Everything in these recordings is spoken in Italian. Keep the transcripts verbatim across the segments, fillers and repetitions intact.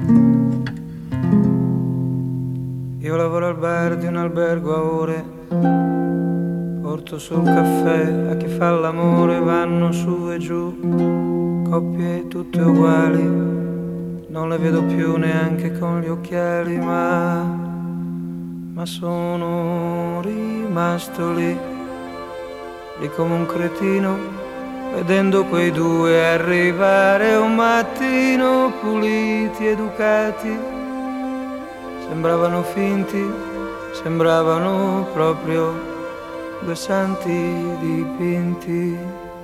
Io lavoro al bar di un albergo a ore, porto sul caffè a chi fa l'amore, vanno su e giù, coppie tutte uguali, non le vedo più neanche con gli occhiali, ma, ma sono rimasto lì, lì come un cretino, vedendo quei due arrivare un mattino, puliti, educati. Sembravano finti, sembravano proprio due santi dipinti.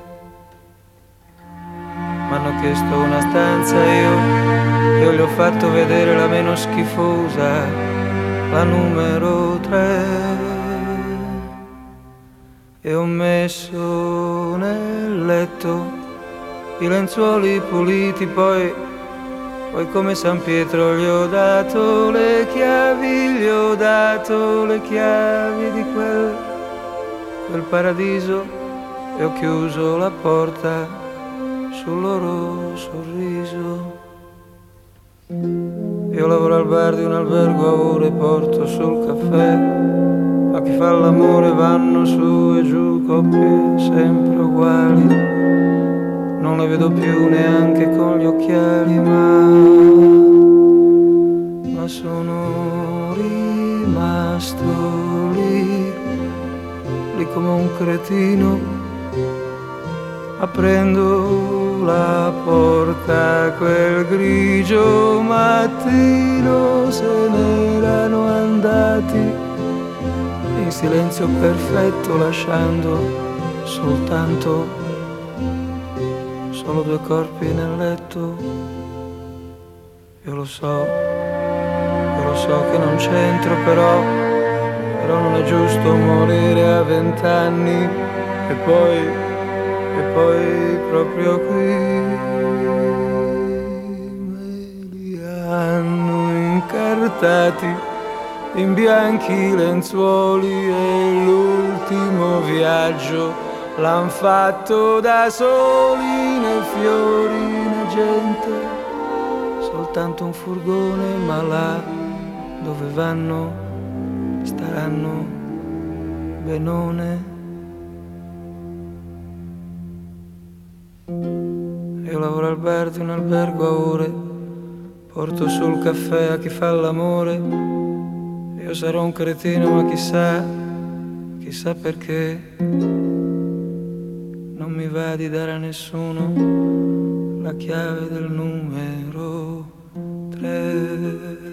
M'hanno chiesto una stanza, io, io gli ho fatto vedere la meno schifosa, la numero tre. E ho messo nel letto i lenzuoli puliti, poi Poi come San Pietro gli ho dato le chiavi, gli ho dato le chiavi di quel, quel paradiso e ho chiuso la porta sul loro sorriso. Io lavoro al bar di un albergo a ore, porto sul caffè, a chi fa l'amore vanno su e giù, coppie sempre uguali. Non le vedo più neanche con gli occhiali, ma, ma sono rimasto lì, lì come un cretino, aprendo la porta quel grigio mattino. Se n'erano andati in silenzio perfetto, lasciando soltanto solo due corpi nel letto. Io lo so, io lo so che non c'entro, però, però non è giusto morire a vent'anni e poi, e poi proprio qui me li hanno incartati in bianchi lenzuoli e l'ultimo viaggio l'han fatto da soli, né fiori né gente, soltanto un furgone, ma là dove vanno staranno benone. Io lavoro al bar di un albergo a ore, porto sul caffè a chi fa l'amore. Io sarò un cretino, ma chissà, chissà perché non mi va di dare a nessuno la chiave del numero tre.